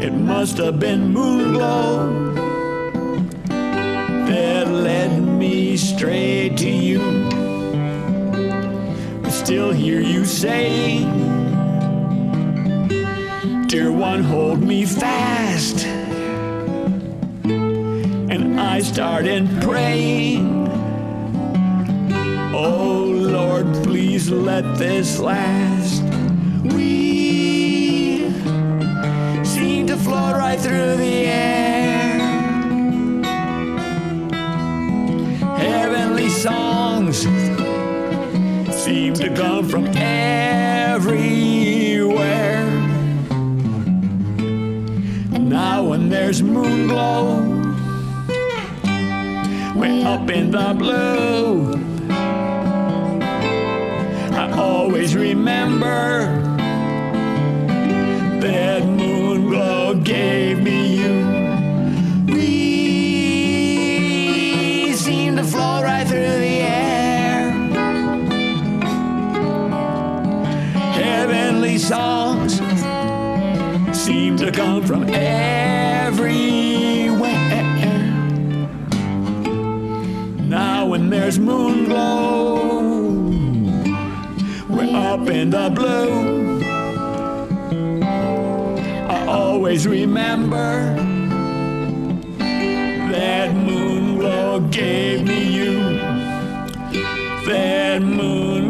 It must have been moon glow that led me straight to you. I still hear you say, dear one, hold me fast. And I started praying, oh Lord, please let this last. We seem to float right through the air. Heavenly songs seem to come from everywhere. Now when there's moon glow way up in the blue, I always remember that moon glow gave me you. We seem to flow right through the air. Heavenly songs seem to come from everywhere. Now when there's moon glow, we're up in the blue, I always remember that moon glow gave me you. That moon